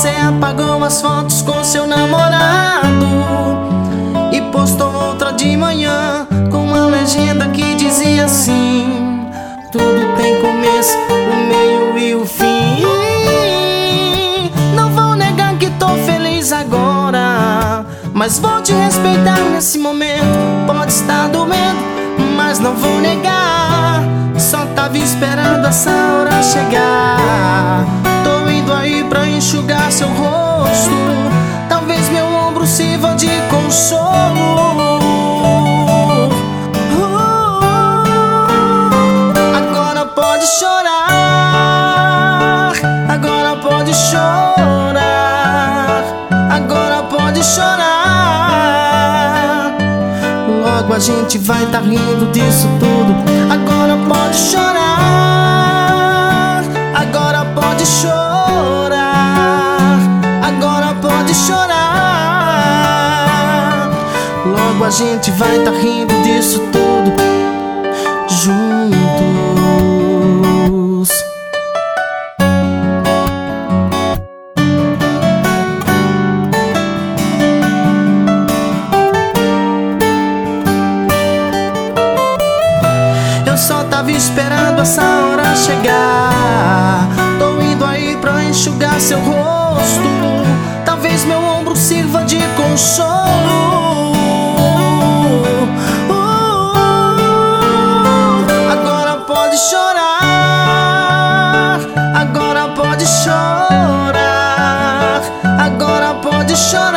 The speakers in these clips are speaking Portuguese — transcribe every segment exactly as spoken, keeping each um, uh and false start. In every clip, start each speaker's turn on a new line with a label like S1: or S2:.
S1: Você apagou as fotos com seu namorado e postou outra de manhã com uma legenda que dizia assim: tudo tem começo, o meio e o fim. Não vou negar que tô feliz agora, mas vou te respeitar nesse momento. Pode estar doendo, mas não vou negar. Só tava esperando essa hora chegar. Tô indo aí pra enxugar seu rosto. Talvez meu ombro sirva de consolo. Agora pode chorar, agora pode chorar, agora pode chorar. Logo a gente vai tá rindo disso tudo. Agora pode chorar, agora pode chorar, agora pode chorar. Logo a gente vai tá rindo disso tudo juntos. Eu só tava esperando essa hora chegar. Tô indo aí pra enxugar seu rosto. Talvez meu ombro sirva de consolo. uh, Agora pode chorar, agora pode chorar, agora pode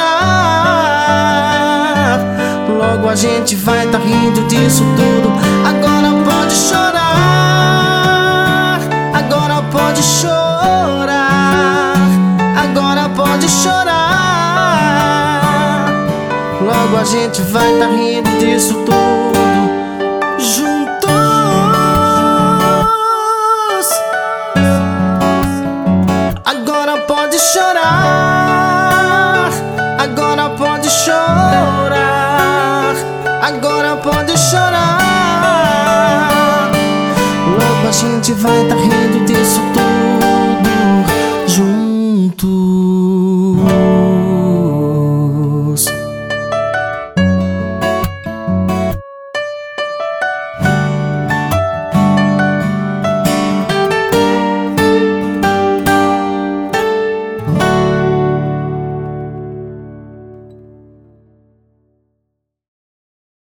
S1: chorar. Logo a gente vai tá rindo disso tudo. Agora pode chorar, agora pode chorar, agora pode chorar. Logo a gente vai tá rindo disso tudo juntos. Agora pode chorar, agora pode chorar, agora pode chorar. Logo a gente vai tá rindo disso tudo.